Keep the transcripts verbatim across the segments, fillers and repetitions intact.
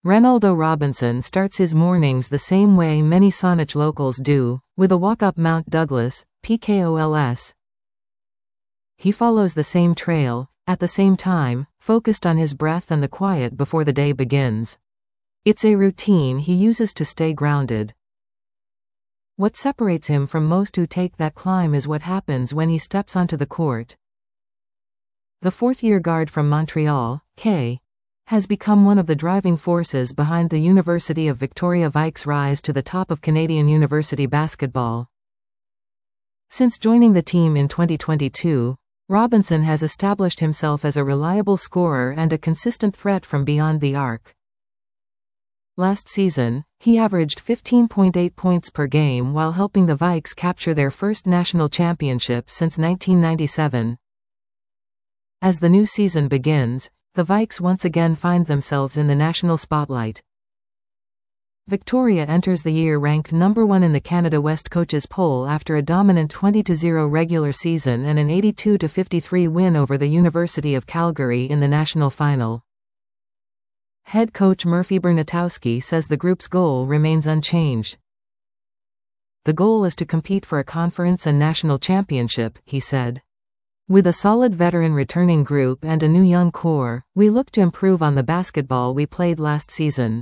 Reynaldo Robinson starts his mornings the same way many Saanich locals do, with a walk up Mount Douglas, P K O L S. He follows the same trail, at the same time, focused on his breath and the quiet before the day begins. It's a routine he uses to stay grounded. What separates him from most who take that climb is what happens when he steps onto the court. The fourth-year guard from Montreal, K, has become one of the driving forces behind the University of Victoria Vikes' rise to the top of Canadian university basketball. Since joining the team in twenty twenty-two, Robinson has established himself as a reliable scorer and a consistent threat from beyond the arc. Last season, he averaged fifteen point eight points per game while helping the Vikes capture their first national championship since nineteen ninety-seven. As the new season begins, the Vikes once again find themselves in the national spotlight. Victoria enters the year ranked number one in the Canada West coaches poll after a dominant twenty to zero regular season and an eighty-two to fifty-three win over the University of Calgary in the national final. Head coach Murphy Bernatowski says the group's goal remains unchanged. The goal is to compete for a conference and national championship, he said. With a solid veteran returning group and a new young core, we look to improve on the basketball we played last season.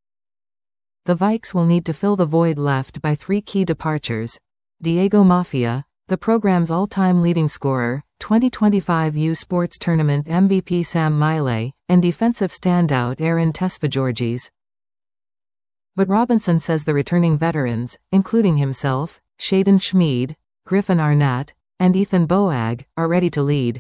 The Vikes will need to fill the void left by three key departures: Diego Mafia, the program's all-time leading scorer, twenty twenty-five U Sports Tournament M V P Sam Miley, and defensive standout Aaron Tesfageorgis. But Robinson says the returning veterans, including himself, Shaden Schmid, Griffin Arnett, and Ethan Boag, are ready to lead.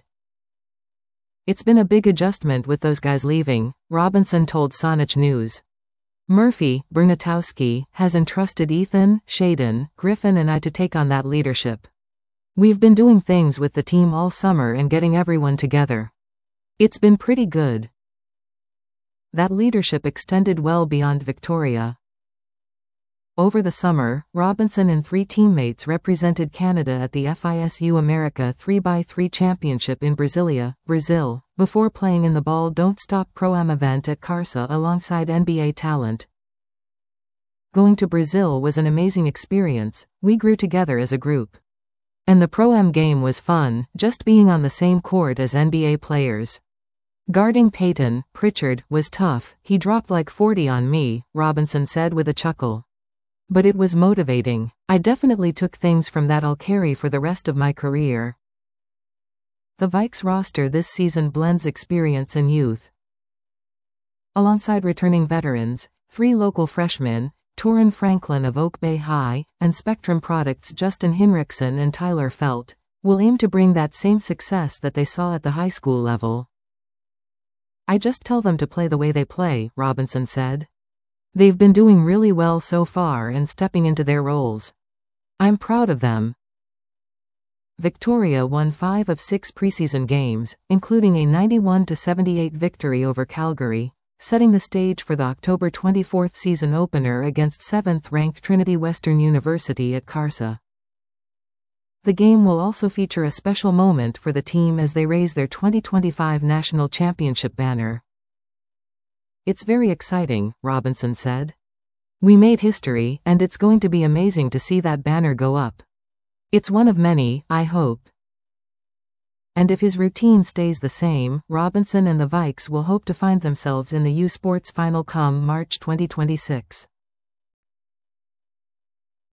It's been a big adjustment with those guys leaving, Robinson told Saanich News. Murphy Bernatowski has entrusted Ethan, Shaden, Griffin and I to take on that leadership. We've been doing things with the team all summer and getting everyone together. It's been pretty good. That leadership extended well beyond Victoria. Over the summer, Robinson and three teammates represented Canada at the F I S U America three by three Championship in Brasilia, Brazil, before playing in the Ball Don't Stop Pro-Am event at Carça alongside N B A talent. Going to Brazil was an amazing experience. We grew together as a group. And the Pro-Am game was fun, just being on the same court as N B A players. Guarding Peyton Pritchard was tough, he dropped like forty on me, Robinson said with a chuckle. But it was motivating. I definitely took things from that I'll carry for the rest of my career. The Vikes roster this season blends experience and youth. Alongside returning veterans, three local freshmen, Torin Franklin of Oak Bay High, and Spectrum Products' Justin Hinrichsen and Tyler Felt, will aim to bring that same success that they saw at the high school level. I just tell them to play the way they play, Robinson said. They've been doing really well so far and stepping into their roles. I'm proud of them. Victoria won five of six preseason games, including a ninety-one to seventy-eight victory over Calgary, setting the stage for the October twenty-fourth season opener against seventh-ranked Trinity Western University at Carça. The game will also feature a special moment for the team as they raise their twenty twenty-five national championship banner. It's very exciting, Robinson said. We made history, and it's going to be amazing to see that banner go up. It's one of many, I hope. And if his routine stays the same, Robinson and the Vikes will hope to find themselves in the U Sports final come March twenty twenty-six.